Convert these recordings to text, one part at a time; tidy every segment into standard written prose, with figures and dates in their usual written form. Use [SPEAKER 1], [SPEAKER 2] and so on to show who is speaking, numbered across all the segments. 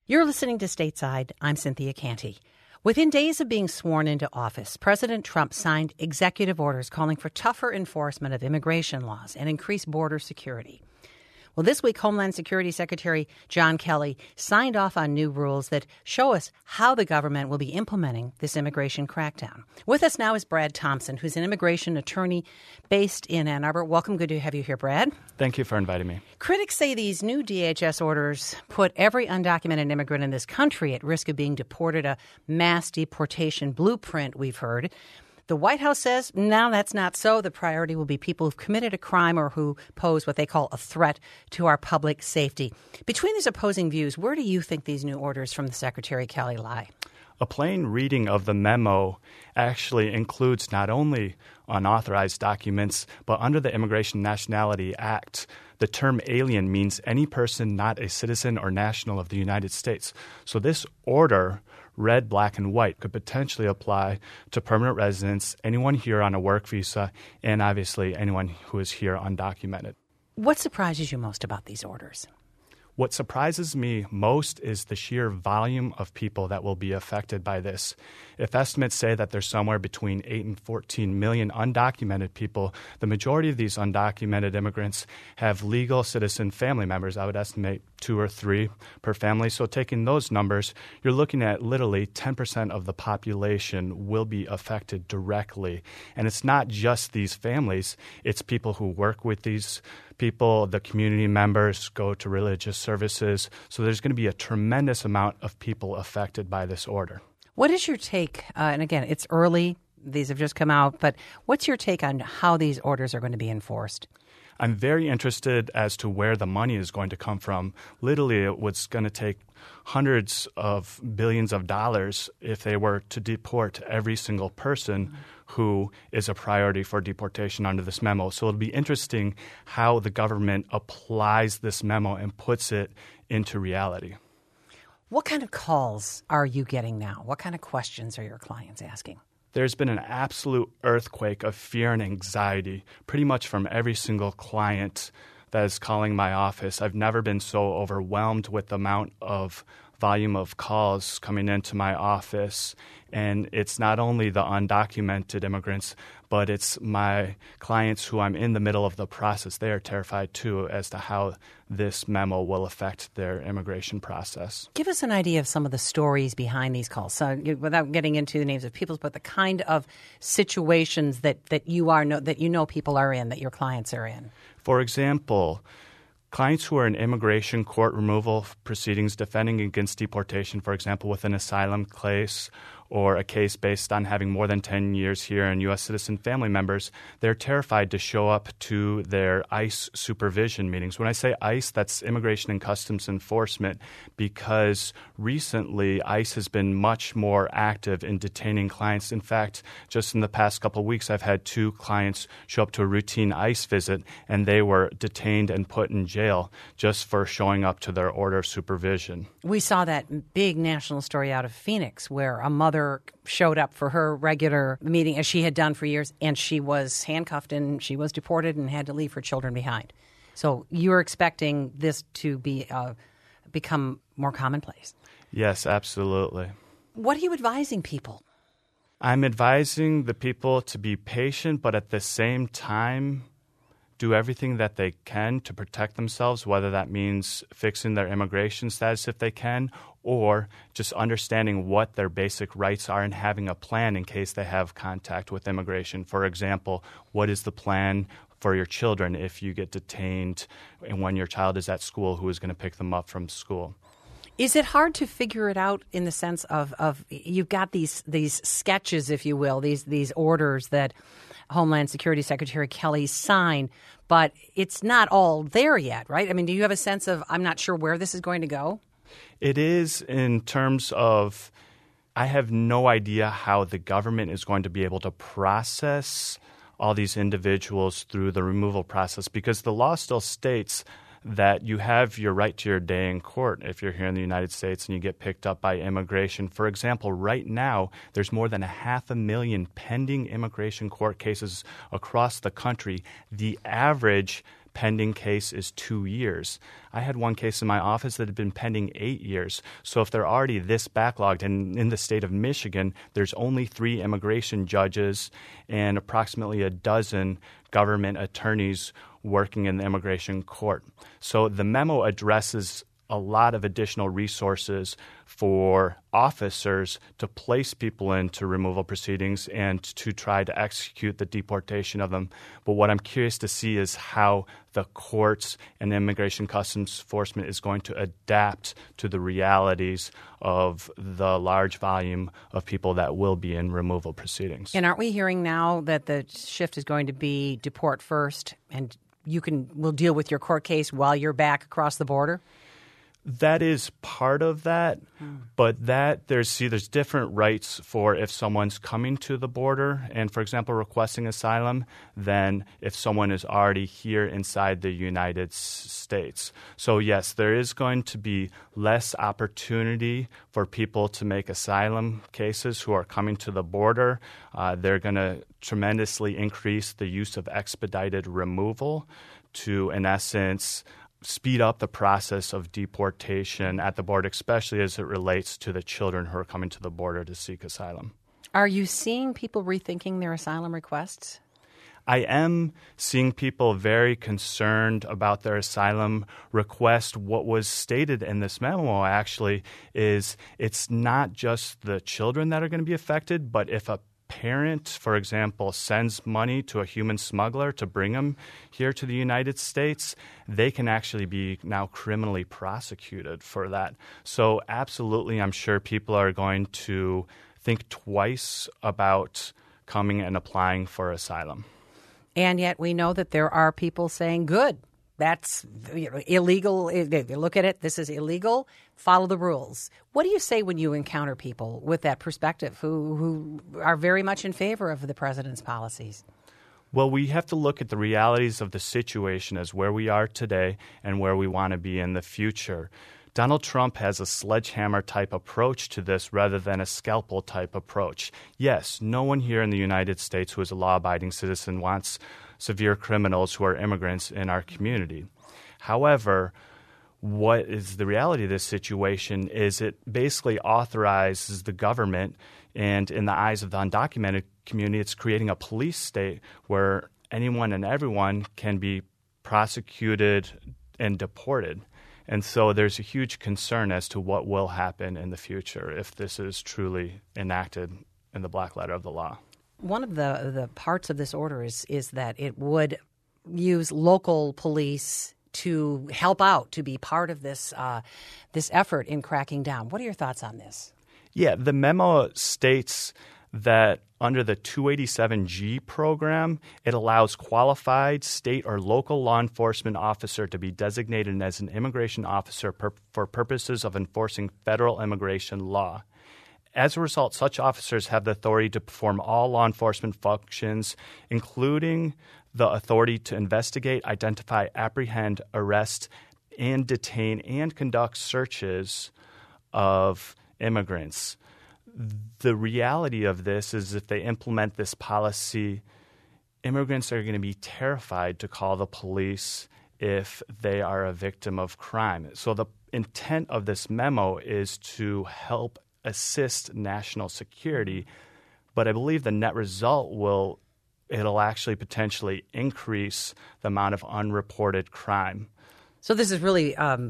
[SPEAKER 1] You're listening to Stateside. I'm Cynthia Canty. Within days of being sworn into office, President Trump signed executive orders calling for tougher enforcement of immigration laws and increased border security. Well, this week, Homeland Security Secretary John Kelly signed off on new rules that show us how the government will be implementing this immigration crackdown. With us now is Brad Thompson, who's an immigration attorney based in Ann Arbor. Welcome. Good to have you here, Brad.
[SPEAKER 2] Thank you for inviting me.
[SPEAKER 1] Critics say these new DHS orders put every undocumented immigrant in this country at risk of being deported, a mass deportation blueprint, we've heard. The White House says, no, that's not so. The priority will be people who've committed a crime or who pose what they call a threat to our public safety. Between these opposing views, where do you think these new orders from the Secretary Kelly lie?
[SPEAKER 2] A plain reading of the memo actually includes not only unauthorized documents, but under the Immigration Nationality Act, the term alien means any person not a citizen or national of the United States. So this order, red, black, and white, could potentially apply to permanent residents, anyone here on a work visa, and obviously anyone who is here undocumented.
[SPEAKER 1] What surprises you most about these orders?
[SPEAKER 2] What surprises me most is the sheer volume of people that will be affected by this. If estimates say that there's somewhere between 8 and 14 million undocumented people, the majority of these undocumented immigrants have legal citizen family members. I would estimate 2 or 3 per family. So taking those numbers, you're looking at literally 10% of the population will be affected directly. And it's not just these families. It's people who work with these people, the community members, go to religious services. So there's going to be a tremendous amount of people affected by this order.
[SPEAKER 1] What is your take? And again, it's early. These have just come out. But what's your take on how these orders are going to be enforced?
[SPEAKER 2] I'm very interested as to where the money is going to come from. Literally, it was going to take hundreds of billions of dollars if they were to deport every single person who is a priority for deportation under this memo. So it'll be interesting how the government applies this memo and puts it into reality.
[SPEAKER 1] What kind of calls are you getting now? What kind of questions are your clients asking?
[SPEAKER 2] There's been an absolute earthquake of fear and anxiety pretty much from every single client that is calling my office. I've never been so overwhelmed with the amount of volume of calls coming into my office. And it's not only the undocumented immigrants, but it's my clients who I'm in the middle of the process. They are terrified, too, as to how this memo will affect their immigration process.
[SPEAKER 1] Give us an idea of some of the stories behind these calls, so, without getting into the names of people, but the kind of situations that you know people are in, that your clients are in.
[SPEAKER 2] For example, clients who are in immigration court removal proceedings defending against deportation, for example, with an asylum case or a case based on having more than 10 years here and U.S. citizen family members, they're terrified to show up to their ICE supervision meetings. When I say ICE, that's Immigration and Customs Enforcement, because recently ICE has been much more active in detaining clients. In fact, just in the past couple of weeks, I've had 2 clients show up to a routine ICE visit, and they were detained and put in jail just for showing up to their order of supervision.
[SPEAKER 1] We saw that big national story out of Phoenix where a mother showed up for her regular meeting, as she had done for years, and she was handcuffed and she was deported and had to leave her children behind. So you're expecting this to be become more commonplace?
[SPEAKER 2] Yes, absolutely.
[SPEAKER 1] What are you advising people?
[SPEAKER 2] I'm advising the people to be patient, but at the same time, do everything that they can to protect themselves, whether that means fixing their immigration status if they can, or just understanding what their basic rights are and having a plan in case they have contact with immigration. For example, what is the plan for your children if you get detained and when your child is at school, who is going to pick them up from school?
[SPEAKER 1] Is it hard to figure it out in the sense of you've got these sketches, if you will, these orders that Homeland Security Secretary Kelly signed, but it's not all there yet, right? I mean, do you have a sense of, I'm not sure where this is going to go?
[SPEAKER 2] It is, in terms of, I have no idea how the government is going to be able to process all these individuals through the removal process, because the law still states that you have your right to your day in court if you're here in the United States and you get picked up by immigration. For example, right now, there's more than 500,000 pending immigration court cases across the country. The average pending case is 2 years. I had one case in my office that had been pending 8 years. So if they're already this backlogged, and in the state of Michigan, there's only 3 immigration judges and approximately a dozen government attorneys working in the immigration court. So the memo addresses a lot of additional resources for officers to place people into removal proceedings and to try to execute the deportation of them. But what I'm curious to see is how the courts and Immigration Customs Enforcement is going to adapt to the realities of the large volume of people that will be in removal proceedings.
[SPEAKER 1] And aren't we hearing now that the shift is going to be deport first, and we'll deal with your court case while you're back across the border?
[SPEAKER 2] That is part of that, but there's different rights for if someone's coming to the border and, for example, requesting asylum than if someone is already here inside the United States. So, yes, there is going to be less opportunity for people to make asylum cases who are coming to the border. They're going to tremendously increase the use of expedited removal to, in essence, speed up the process of deportation at the border, especially as it relates to the children who are coming to the border to seek asylum.
[SPEAKER 1] Are you seeing people rethinking their asylum requests?
[SPEAKER 2] I am seeing people very concerned about their asylum request. What was stated in this memo, actually, is it's not just the children that are going to be affected, but if a parent, for example, sends money to a human smuggler to bring them here to the United States, they can actually be now criminally prosecuted for that. So absolutely, I'm sure people are going to think twice about coming and applying for asylum.
[SPEAKER 1] And yet we know that there are people saying, good, that's illegal. They look at it, this is illegal, follow the rules. What do you say when you encounter people with that perspective who are very much in favor of the president's policies?
[SPEAKER 2] Well, we have to look at the realities of the situation as where we are today and where we want to be in the future. Donald Trump has a sledgehammer-type approach to this rather than a scalpel-type approach. Yes, no one here in the United States who is a law-abiding citizen wants severe criminals who are immigrants in our community. However, what is the reality of this situation is it basically authorizes the government, and in the eyes of the undocumented community, it's creating a police state where anyone and everyone can be prosecuted and deported. And so there's a huge concern as to what will happen in the future if this is truly enacted in the black letter of the law.
[SPEAKER 1] One of the parts of this order is that it would use local police to help out, to be part of this effort in cracking down. What are your thoughts on this?
[SPEAKER 2] Yeah, the memo states that under the 287G program, it allows qualified state or local law enforcement officer to be designated as an immigration officer for purposes of enforcing federal immigration law. As a result, such officers have the authority to perform all law enforcement functions, including the authority to investigate, identify, apprehend, arrest, and detain and conduct searches of immigrants. The reality of this is if they implement this policy, immigrants are going to be terrified to call the police if they are a victim of crime. So the intent of this memo is to help assist national security, but I believe the net result it'll actually potentially increase the amount of unreported crime.
[SPEAKER 1] So this is really,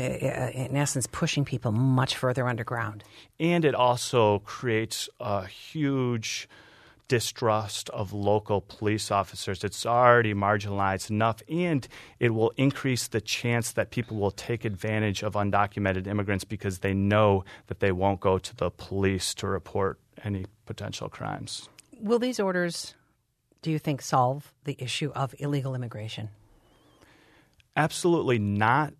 [SPEAKER 1] in essence, pushing people much further underground.
[SPEAKER 2] And it also creates a huge distrust of local police officers. It's already marginalized enough, and it will increase the chance that people will take advantage of undocumented immigrants because they know that they won't go to the police to report any potential crimes.
[SPEAKER 1] Will these orders, do you think, solve the issue of illegal immigration?
[SPEAKER 2] Absolutely not,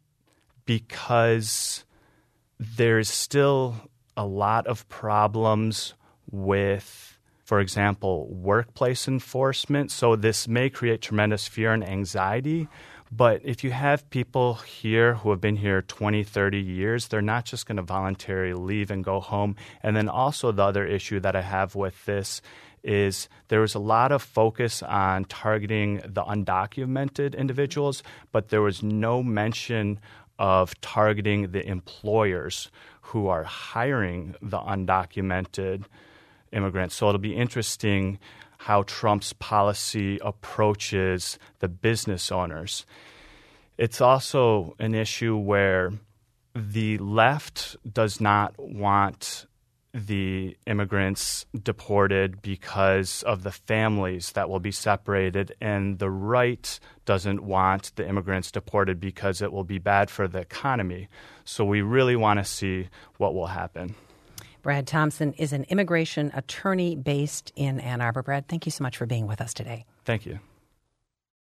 [SPEAKER 2] because there's still a lot of problems with, for example, workplace enforcement. So this may create tremendous fear and anxiety, But if you have people here who have been here 20, 30 years, they're not just going to voluntarily leave and go home. And then also the other issue that I have with this is there was a lot of focus on targeting the undocumented individuals, but there was no mention of targeting the employers who are hiring the undocumented immigrants. So it'll be interesting how Trump's policy approaches the business owners. It's also an issue where the left does not want the immigrants deported because of the families that will be separated, and the right doesn't want the immigrants deported because it will be bad for the economy. So we really want to see what will happen.
[SPEAKER 1] Brad Thompson is an immigration attorney based in Ann Arbor. Brad, thank you so much for being with us today.
[SPEAKER 2] Thank you.